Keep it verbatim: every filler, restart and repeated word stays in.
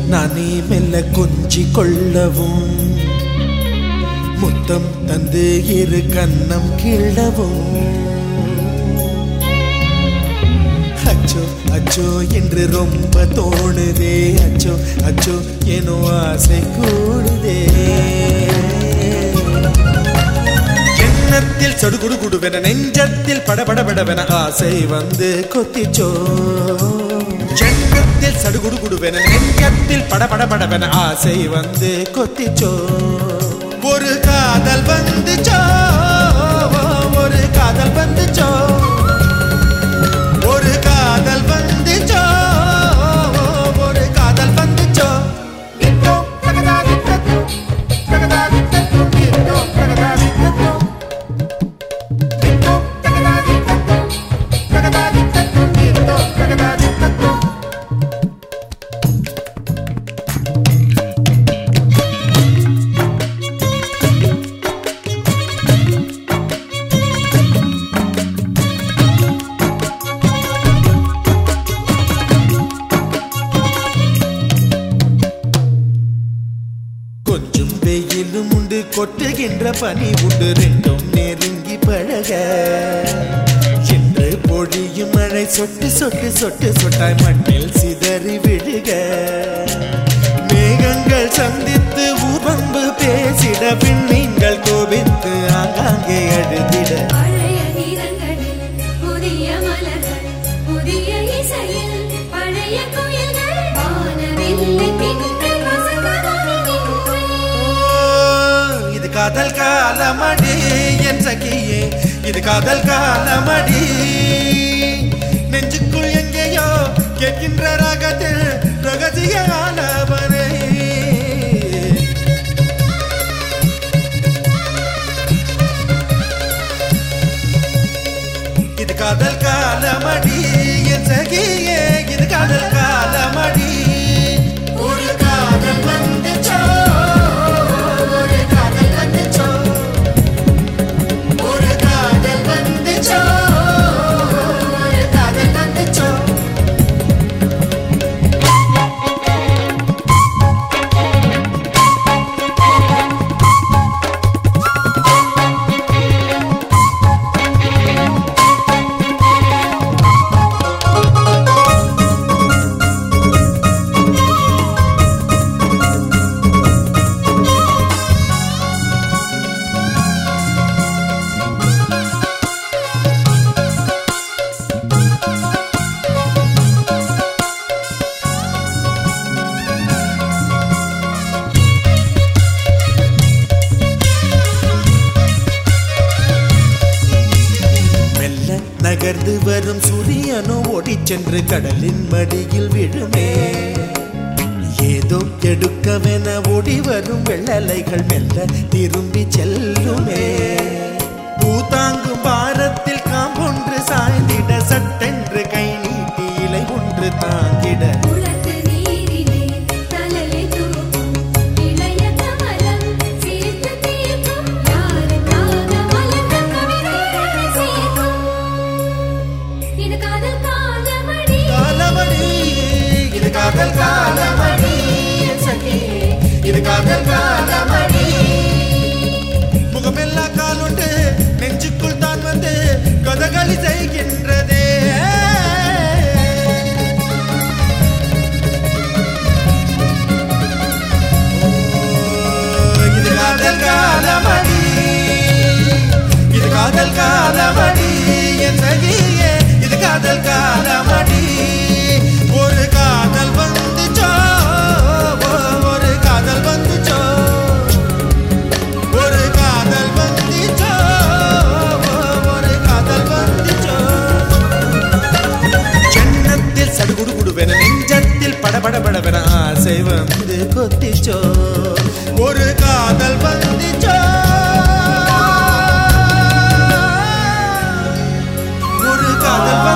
நானே மெல்ல கொஞ்சி கொள்ளவும் முத்தம் தந்து இரு கண்ணம் கிள்ளவும் அச்சோ அச்சோ என்று ரொம்ப தோணுதே அச்சோ அச்சோ ஏனோ ஆசை கூடுதே எண்ணத்தில் சொடுகுடு குடுவென நெஞ்சத்தில் படபடபடவென ஆசை வந்து கொத்திச்சோ எண்ணத்தில் சடுகுடு குடுவென நெஞ்சத்தில் படபடபடவென ஆசை வந்து கொத்திச்சோ ஒரு காதல் வந்துச்சோ ஒரு காதல் வந்துச்சோ ஒரு காதல் வந்துச்சோ ஒரு காதல் வந்துச்சோ கொஞ்சம் வெயிலும் உண்டு கொட்டுகின்ற பனி உண்டு ரெண்டும் நெருங்கி பழக என்று பொழியும் மழை சொட்டு சொட்டு சொட்டு சொட்டாய் மண்ணில் சிதறி விழுக மேகங்கள் சந்தித்து உபம்பு பேசிட விண்மீன்கள் கோபித்து ஆங்காங்கே அழுதிட காதல் காலமடி என் சகியே இது காதல் காலமடி நெஞ்சுக்குள் எங்கேயோ கேட்கின்ற ராகத்தில் ரகசியானவனே இது காதல் காலமடி என் சகியே இது காதல் காலமடி ஒரு காதல் வந்துச்சோ நகர்ந்து வரும் சூரியனோ ஓடிச் சென்று கடலின் மடியில் விழுமே ஏதோ எடுக்கவென ஓடி வரும் வெள்ளலைகள் மெல்ல திரும்பி செல்லுமே பூதாங்கும் பாரத்தில் காம்பொன்று சாய்ந்திட சட்டென்று கை நீட்டி இலை ஒன்று தாங்கிட காதல் காலமடி சகியே இது காதல் காலமடி முகமெல்லா காலுண்டு நெஞ்சுக்குள் தான் வந்து கதகளி செய்கின்றதே இது காதல் காலமடி இது காதல் காலமடி என் சகியே இது காதல் காலமடி ஒரு காதல் வந்துச்சோ ஒரு காதல் வந்துச்சோ ஒரு காதல் வந்துச்சோ ஒரு காதல் வந்துச்சோ எண்ணத்தில் சடுகுடு குடுவென நெஞ்சத்தில் படபடபடவென ஆசை வந்து கொத்திச்சோ ஒரு காதல் வந்துச்சோ ஒரு காதல்